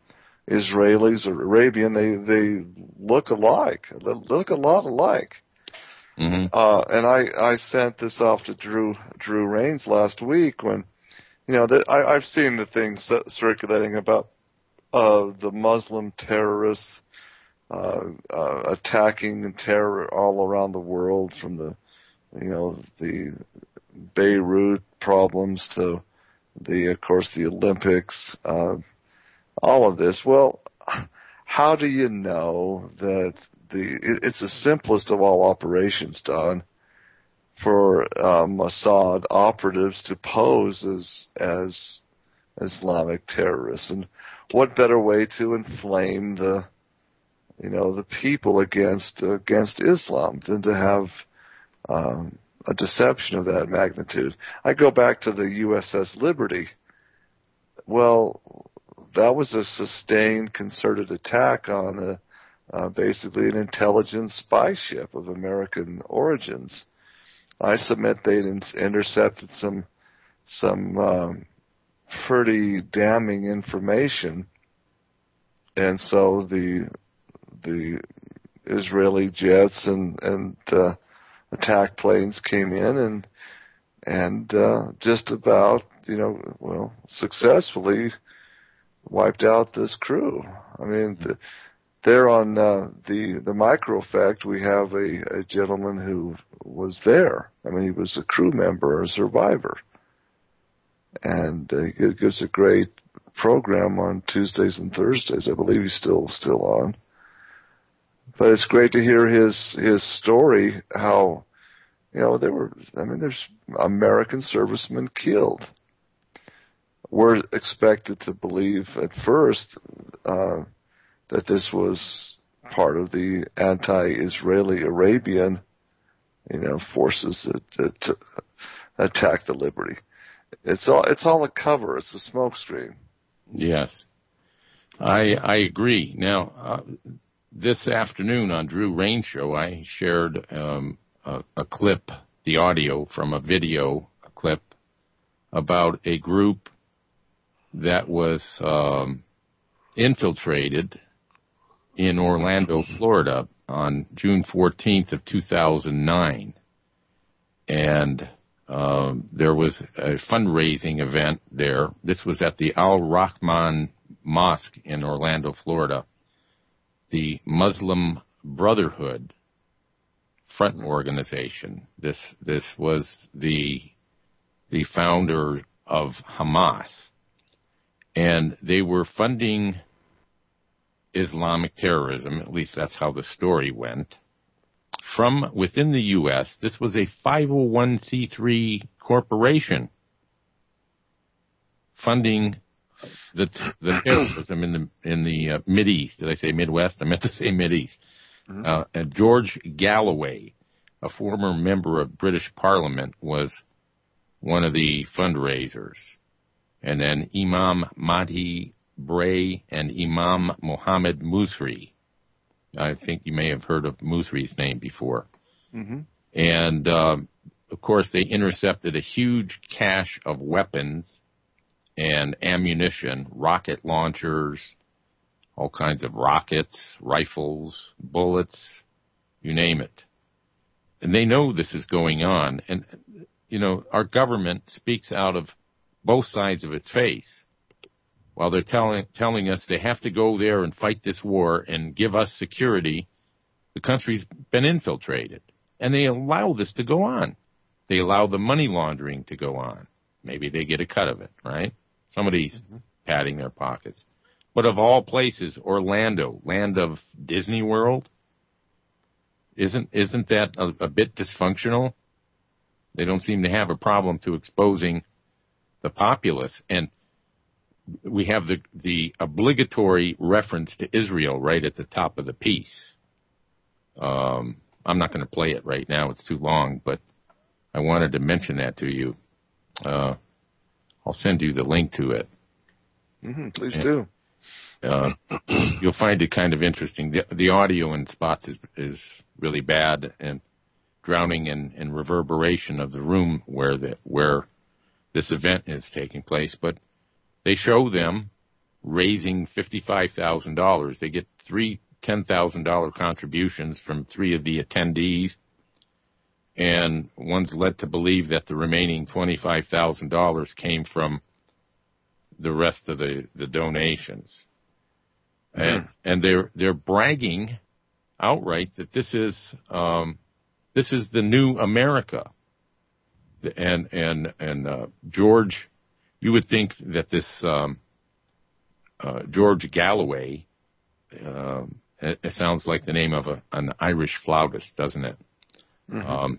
Israelis or Arabian, they they look alike, they look a lot alike. Mm-hmm. Uh, and I I sent this off to Drew Drew Rains last week when, you know, that I, I've seen the things circulating about uh, the Muslim terrorists. Uh, uh, attacking and terror all around the world, from the, you know, the Beirut problems to the, of course, the Olympics, uh, all of this. Well, how do you know that the, it, it's the simplest of all operations, Don, for uh, Mossad operatives to pose as, as Islamic terrorists? And what better way to inflame the, you know, the people against against Islam than to have um, a deception of that magnitude? I go back to the U S S Liberty. Well, that was a sustained, concerted attack on a, uh, basically an intelligence spy ship of American origins. I submit they'd in- intercepted some some um, pretty damning information, and so the the Israeli jets and, and uh, attack planes came in and and uh, just about, you know, well, successfully wiped out this crew. I mean, the, there on uh, the the microfact, we have a, a gentleman who was there. I mean, he was a crew member, a survivor, and uh, it gives a great program on Tuesdays and Thursdays. I believe he's still still on. But it's great to hear his his story. How, you know, there were. I mean, there's American servicemen killed. We're expected to believe at first uh, that this was part of the anti-Israeli Arabian, you know, forces that, that attacked the Liberty. It's all it's all a cover. It's a smokescreen. Yes, I I agree. Now, uh, this afternoon on Drew Rain's show, I shared um, a, a clip, the audio from a video, a clip about a group that was um, infiltrated in Orlando, Florida, on June fourteenth of two thousand nine, and um, there was a fundraising event there. This was at the Al Rahman Mosque in Orlando, Florida. The Muslim Brotherhood front organization. This this was the the founder of Hamas, and they were funding Islamic terrorism. At least that's how the story went. From within the U S, this was a five oh one c three corporation funding the the terrorism in the in the uh, Mideast. Did I say Midwest? I meant to say Mideast. Mm-hmm. Uh, and George Galloway, a former member of British Parliament, was one of the fundraisers. And then Imam Mahdi Bray and Imam Mohammed Musri. I think you may have heard of Musri's name before. Mm-hmm. And, um, of course, they intercepted a huge cache of weapons and ammunition, rocket launchers, all kinds of rockets, rifles, bullets, you name it. And they know this is going on. And, you know, our government speaks out of both sides of its face. While they're telling telling us they have to go there and fight this war and give us security, the country's been infiltrated. And they allow this to go on. They allow the money laundering to go on. Maybe they get a cut of it, right? Somebody's mm-hmm. padding their pockets. But of all places, Orlando, land of Disney World, isn't isn't that a, a bit dysfunctional? They don't seem to have a problem to exposing the populace. And we have the the obligatory reference to Israel right at the top of the piece. Um, I'm not going to play it right now. It's too long, but I wanted to mention that to you. Uh, I'll send you the link to it. Mm-hmm, please and, do. Uh, you'll find it kind of interesting. The, the audio in spots is, is really bad and drowning in, in reverberation of the room where the, where this event is taking place. But they show them raising fifty-five thousand dollars. They get three ten thousand dollars contributions from three of the attendees, and one's led to believe that the remaining twenty-five thousand dollars came from the rest of the, the donations. Mm-hmm. And and they're they're bragging outright that this is um, this is the new America. And and and uh, George, you would think that this um, uh, George Galloway, uh, it, it sounds like the name of a, an Irish flautist, doesn't it? Mm-hmm. Um,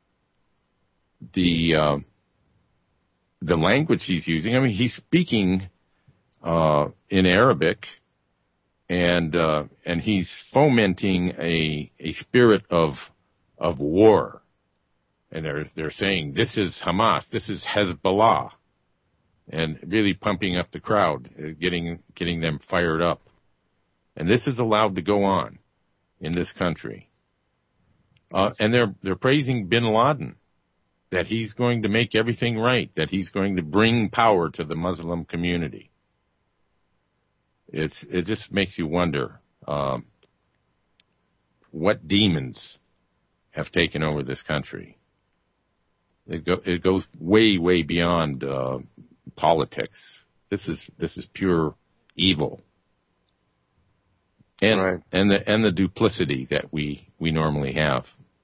the uh, the language he's using, I mean, he's speaking uh, in Arabic, and uh, and he's fomenting a a spirit of of war. And they're they're saying this is Hamas, this is Hezbollah, and really pumping up the crowd, getting getting them fired up. And this is allowed to go on in this country. Uh, and they're they're praising Bin Laden, that he's going to make everything right, that he's going to bring power to the Muslim community. It's it just makes you wonder um, what demons have taken over this country. It, go, it goes way, way beyond uh, politics. This is this is pure evil. and right. and the and the duplicity that we we normally have.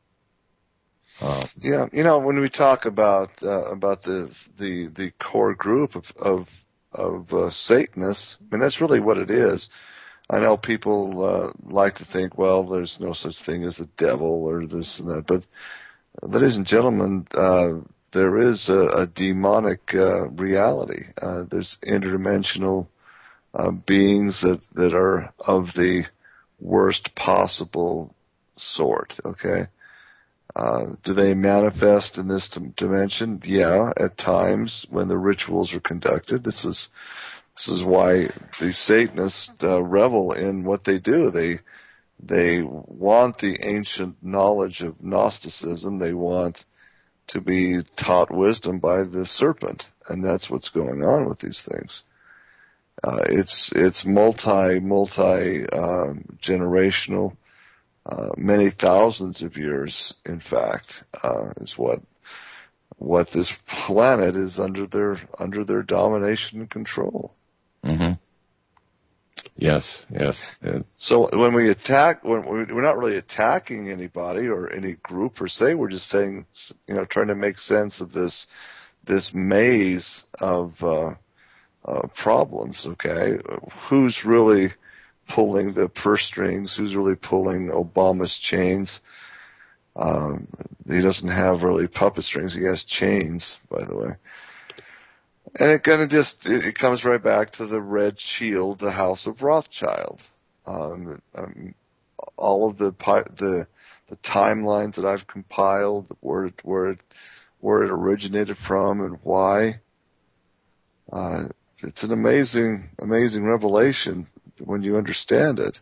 Uh, yeah, you know, when we talk about uh, about the the the core group of of, of uh, Satanists, I mean that's really what it is. I know people uh, like to think, well, there's no such thing as a devil or this and that, but ladies and gentlemen, uh, there is a, a demonic uh, reality. Uh, there's interdimensional uh, beings that, that are of the worst possible sort, okay? Uh, do they manifest in this dimension? Yeah, at times when the rituals are conducted. This is this is why the Satanists uh, revel in what they do. They they want the ancient knowledge of Gnosticism. They want to be taught wisdom by the serpent, and that's what's going on with these things. Uh, it's it's multi multi um, generational. Uh, many thousands of years, in fact, uh, is what what this planet is under their under their domination and control. Mm-hmm. Yes, yes. Uh, so when we attack, when we, we're not really attacking anybody or any group per se. We're just saying, you know, trying to make sense of this this maze of uh, uh, problems. Okay, who's really pulling the purse strings? Who's really pulling Obama's chains? Um, he doesn't have really puppet strings. He has chains, by the way. And it kind of just, it, it comes right back to the Red Shield, the House of Rothschild. Um, um, all of the, the, the timelines that I've compiled, where it, where it, where it originated from and why. Uh, it's an amazing, amazing revelation when you understand it.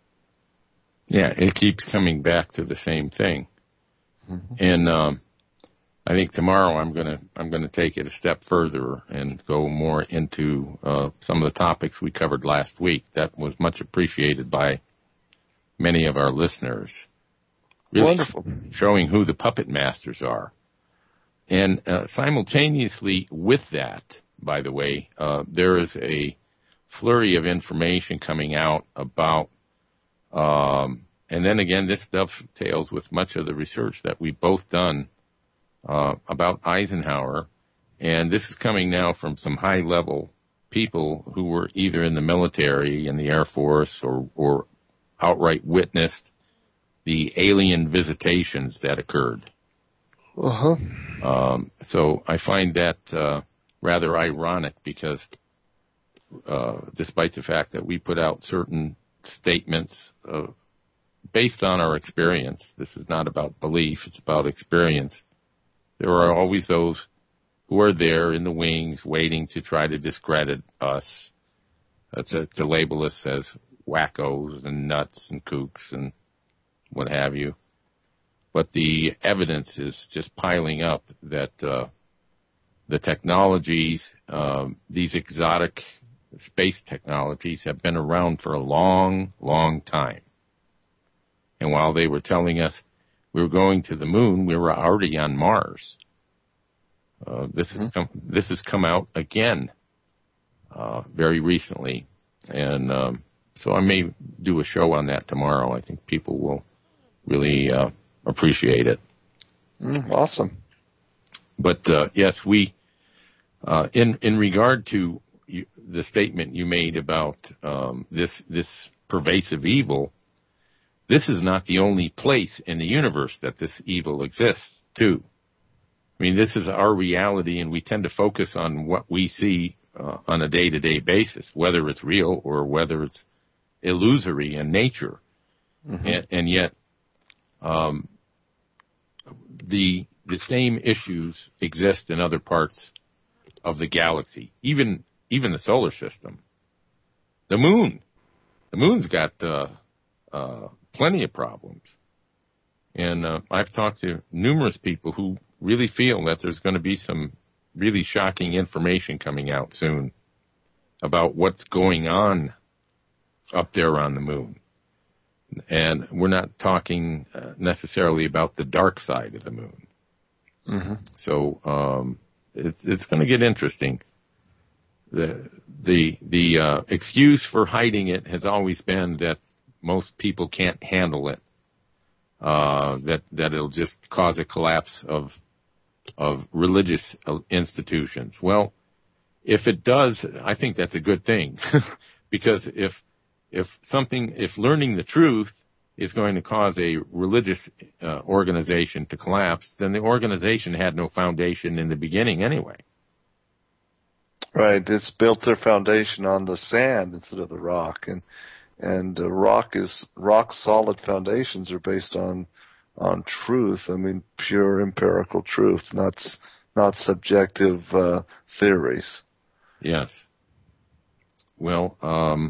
Yeah, it keeps coming back to the same thing. Mm-hmm. And um, I think tomorrow I'm gonna I'm gonna take it a step further and go more into uh, some of the topics we covered last week. That was much appreciated by many of our listeners. Really Wonderful. Showing who the puppet masters are. And uh, simultaneously with that, by the way, uh, there is a flurry of information coming out about, um, and then again, this dovetails with much of the research that we've both done uh, about Eisenhower, and this is coming now from some high-level people who were either in the military, in the Air Force, or, or outright witnessed the alien visitations that occurred. Uh-huh. Um, so I find that uh, rather ironic because Uh, despite the fact that we put out certain statements uh, based on our experience. This is not about belief, it's about experience. There are always those who are there in the wings waiting to try to discredit us, uh, to, to label us as wackos and nuts and kooks and what have you. But the evidence is just piling up that uh, the technologies, um, these exotic space technologies have been around for a long, long time. And while they were telling us we were going to the moon, we were already on Mars. Uh, this has come, this has come out again uh, very recently, and um, so I may do a show on that tomorrow. I think people will really uh, appreciate it. Mm, awesome. But uh, yes, we uh, in in regard to You, the statement you made about um, this this pervasive evil, this is not the only place in the universe that this evil exists, too. I mean, this is our reality, and we tend to focus on what we see uh, on a day-to-day basis, whether it's real or whether it's illusory in nature. Mm-hmm. And, and yet, um, the the same issues exist in other parts of the galaxy, even even the solar system. The moon. The moon's got uh, uh, plenty of problems. And uh, I've talked to numerous people who really feel that there's going to be some really shocking information coming out soon about what's going on up there on the moon. And we're not talking uh, necessarily about the dark side of the moon. Mm-hmm. So um, it's it's going to get interesting. The the the uh, excuse for hiding it has always been that most people can't handle it. Uh, that that it'll just cause a collapse of of religious institutions. Well, if it does, I think that's a good thing, because if if something if learning the truth is going to cause a religious uh, organization to collapse, then the organization had no foundation in the beginning anyway. Right, it's built their foundation on the sand instead of the rock, and and uh, rock is rock solid foundations are based on on truth. I mean, pure empirical truth, not not subjective uh, theories. Yes. Well, um,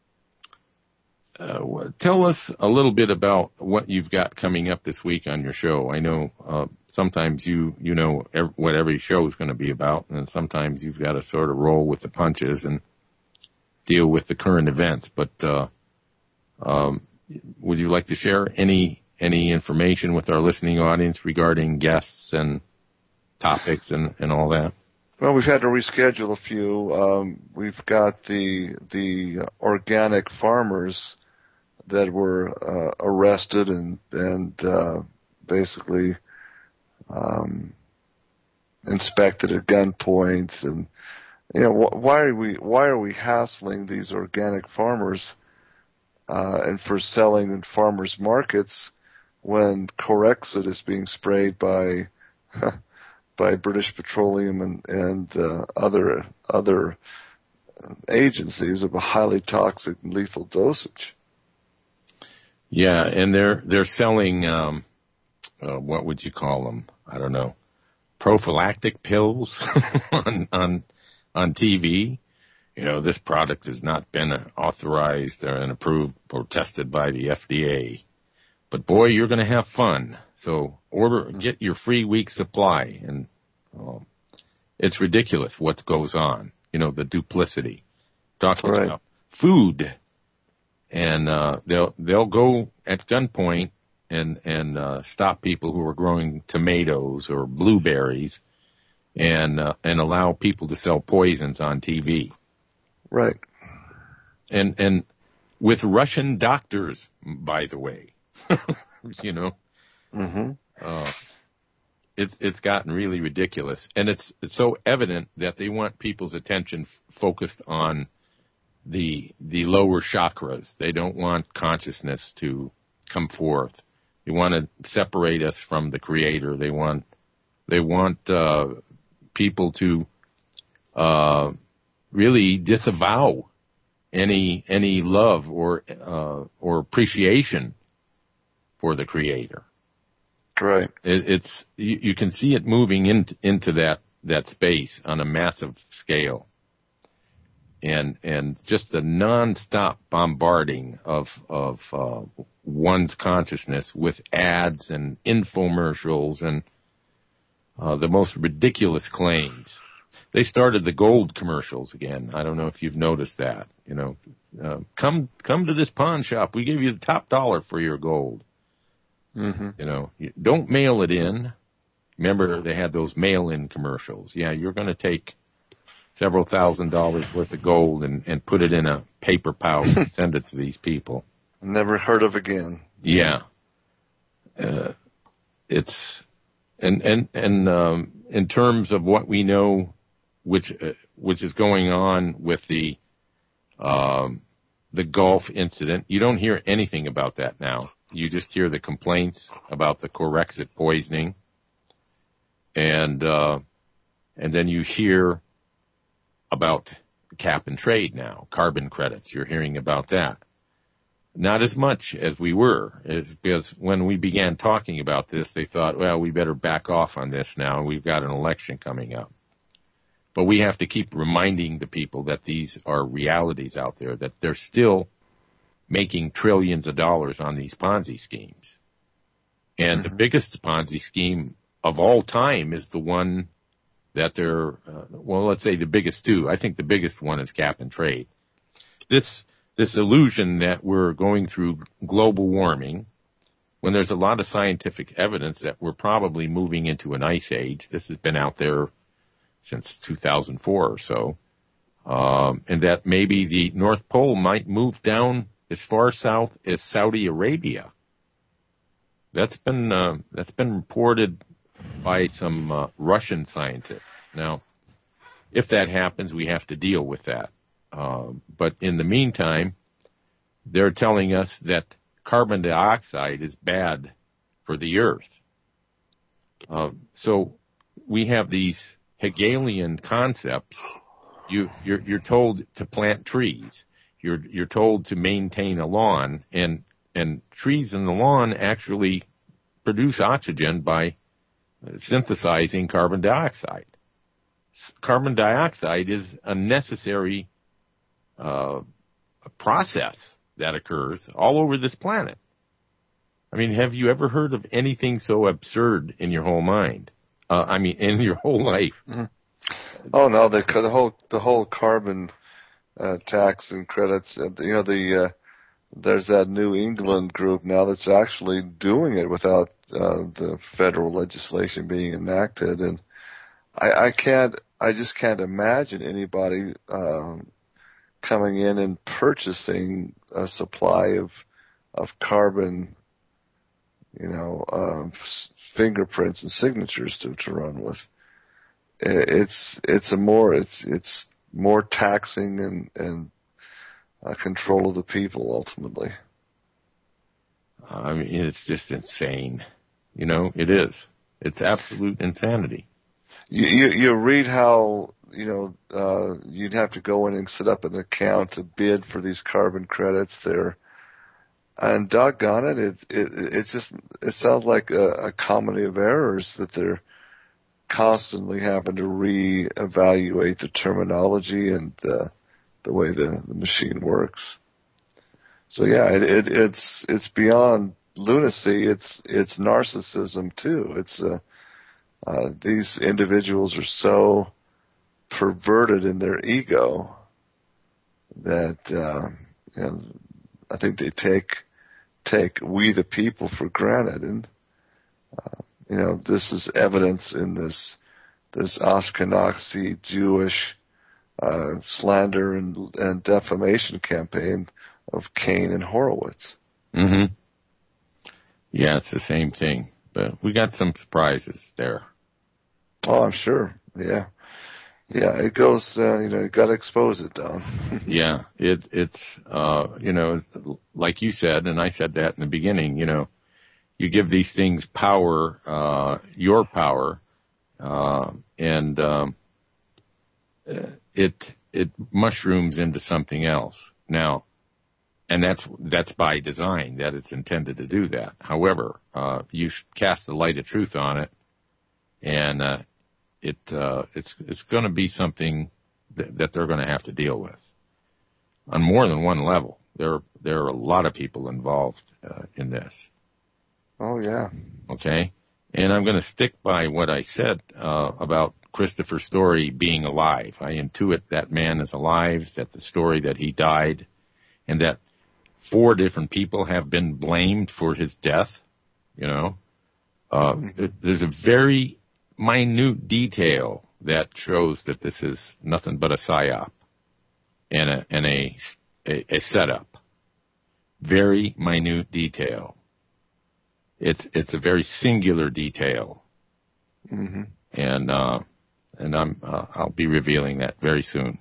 uh, tell us a little bit about what you've got coming up this week on your show. I know uh, sometimes you you know ev- what every show is going to be about, and sometimes you've got to sort of roll with the punches and deal with the current events. But uh, um, would you like to share any any information with our listening audience regarding guests and topics and, and all that? Well, we've had to reschedule a few. Um, we've got the the organic farmers that were uh, arrested and and uh, basically um, inspected at gunpoint, and you know wh- why are we why are we hassling these organic farmers uh, and for selling in farmers markets when Corexit is being sprayed by by British Petroleum and and uh, other other agencies of a highly toxic and lethal dosage. Yeah, and they're they're selling um, uh, what would you call them? I don't know, prophylactic pills on on on T V. You know, this product has not been authorized and approved or tested by the F D A. But boy, you're going to have fun. So order, get your free week supply, and um, it's ridiculous what goes on. You know, the duplicity. Talking right. about food, and uh, they'll they'll go at gunpoint and and uh, stop people who are growing tomatoes or blueberries, and uh, and allow people to sell poisons on T V. Right. And and with Russian doctors, by the way. You know, mm-hmm. uh, it's it's gotten really ridiculous, and it's it's so evident that they want people's attention f- focused on the the lower chakras. They don't want consciousness to come forth. They want to separate us from the Creator. They want they want uh, people to uh, really disavow any any love or uh, or appreciation for the Creator. Right. It, it's you, you can see it moving into into that that space on a massive scale, and and just the nonstop bombarding of of uh, one's consciousness with ads and infomercials and uh, the most ridiculous claims. They started the gold commercials again. I don't know if you've noticed that. You know, uh, come come to this pawn shop. We give you the top dollar for your gold. Mm-hmm. You know, you don't mail it in. Remember, they had those mail-in commercials. Yeah, you're going to take several thousand dollars worth of gold and, and put it in a paper pouch and send it to these people. Never heard of again. Yeah. Uh, it's, and, and, and, um, in terms of what we know, which, uh, which is going on with the, um, the Gulf incident, you don't hear anything about that now. You just hear the complaints about the Corexit poisoning, and uh, and then you hear about cap and trade now, carbon credits. You're hearing about that. Not as much as we were, because when we began talking about this, they thought, well, we better back off on this now. We've got an election coming up. But we have to keep reminding the people that these are realities out there, that they're still making trillions of dollars on these Ponzi schemes. And mm-hmm. the biggest Ponzi scheme of all time is the one that they're, uh, well, let's say the biggest two. I think the biggest one is cap and trade. This, this illusion that we're going through global warming, when there's a lot of scientific evidence that we're probably moving into an ice age. This has been out there since two thousand four or so. Um, and that maybe the North Pole might move down as far south as Saudi Arabia. That's been uh, that's been reported by some uh, Russian scientists. Now, if that happens, we have to deal with that. Uh, but in the meantime, they're telling us that carbon dioxide is bad for the earth. Uh, so we have these Hegelian concepts. You, you're, you're told to plant trees. You're, you're told to maintain a lawn, and and trees in the lawn actually produce oxygen by synthesizing carbon dioxide. Carbon dioxide is a necessary uh, process that occurs all over this planet. I mean, have you ever heard of anything so absurd in your whole mind? Uh, I mean, in your whole life? Mm-hmm. Oh no, the the whole the whole carbon uh, tax and credits. Uh, you know, the uh, there's that New England group now that's actually doing it without uh, the federal legislation being enacted, and I, I can't. I just can't imagine anybody um, coming in and purchasing a supply of of carbon, you know, uh, fingerprints and signatures to, to run with. It's it's a more it's it's more taxing and and uh, control of the people ultimately. I mean, it's just insane. You know, it is. It's absolute insanity. You, you, you read how, you know, uh, you'd have to go in and set up an account to bid for these carbon credits there. And doggone it, it, it, it just, it sounds like a, a comedy of errors that they're constantly having to re-evaluate the terminology and the, the way the, the machine works. So yeah, it, it, it's, it's beyond lunacy. It's, it's narcissism too. It's, uh, Uh, these individuals are so perverted in their ego that uh, you know, I think they take take we the people for granted, and uh, you know this is evidence in this this Ashkenazi Jewish uh, slander and, and defamation campaign of Kane and Horowitz. Mm-hmm. Yeah, it's the same thing. But we got some surprises there. Oh, I'm sure. Yeah. Yeah, it goes, uh, you know, you got to expose it, Don. Yeah, it, it's, uh, you know, like you said, and I said that in the beginning, you know, you give these things power, uh, your power, uh, and um, it it mushrooms into something else. Now, and that's that's by design, that it's intended to do that. However, uh, you cast the light of truth on it, and uh, it uh, it's it's going to be something that, that they're going to have to deal with on more than one level. There there are a lot of people involved uh, in this. Oh yeah. Okay, and I'm going to stick by what I said uh, about Christopher Story being alive. I intuit that man is alive. That the story that he died, and that four different people have been blamed for his death. You know, uh, there's a very minute detail that shows that this is nothing but a psyop and a and a a, a setup. Very minute detail. It's it's a very singular detail, mm-hmm. and uh, and I'm uh, I'll be revealing that very soon.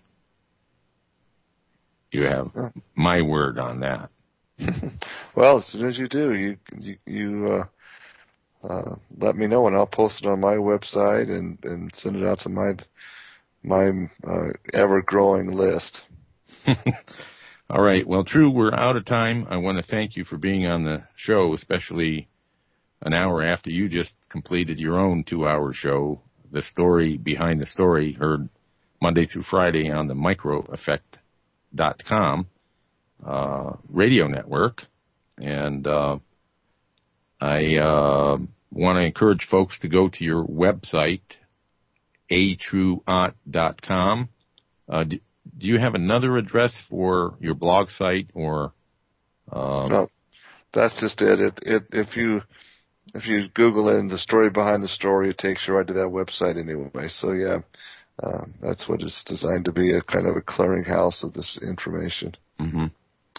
You have oh. my word on that. Well, as soon as you do, you you, you uh, uh, let me know, and I'll post it on my website and, and send it out to my my uh, ever-growing list. All right. Well, True, we're out of time. I want to thank you for being on the show, especially an hour after you just completed your own two-hour show, The Story Behind the Story, heard Monday through Friday on the micro effect dot com uh, radio network. And uh, I uh, want to encourage folks to go to your website, a true ot dot com. Uh, do, do you have another address for your blog site or? Um, no, that's just it. It, it. If you if you Google in the story behind the story, it takes you right to that website anyway. So yeah, uh, that's what it's designed to be, a kind of a clearinghouse of this information. Mm-hmm.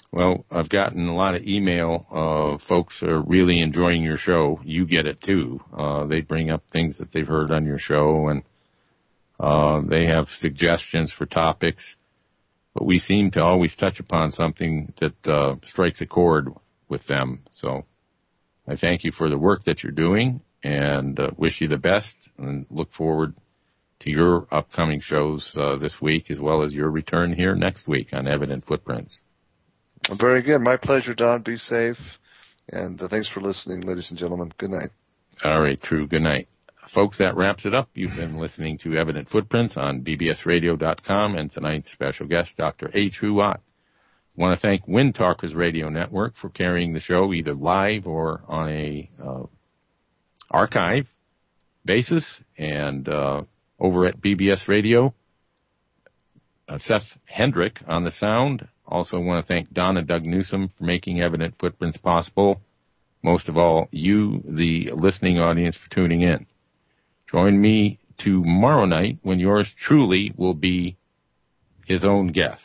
Well, I've gotten a lot of email. Uh, folks are really enjoying your show. You get it, too. Uh, they bring up things that they've heard on your show, and uh, they have suggestions for topics. But we seem to always touch upon something that uh, strikes a chord with them. So I thank you for the work that you're doing and uh, wish you the best and look forward to your upcoming shows uh, this week as well as your return here next week on Evident Footprints. Very good. My pleasure, Don. Be safe. And uh, thanks for listening, ladies and gentlemen. Good night. All right, True. Good night. Folks, that wraps it up. You've been listening to Evident Footprints on B B S radio dot com and tonight's special guest, Doctor A. True Ott. I want to thank Wind Talkers Radio Network for carrying the show either live or on a uh, archive basis. And uh, over at B B S Radio, uh, Seth Hendrick on the sound. Also want to thank Don and Doug Newsom for making Evident Footprints possible. Most of all, you, the listening audience, for tuning in. Join me tomorrow night when yours truly will be his own guest.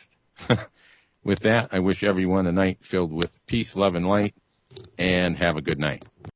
With that, I wish everyone a night filled with peace, love, and light, and have a good night.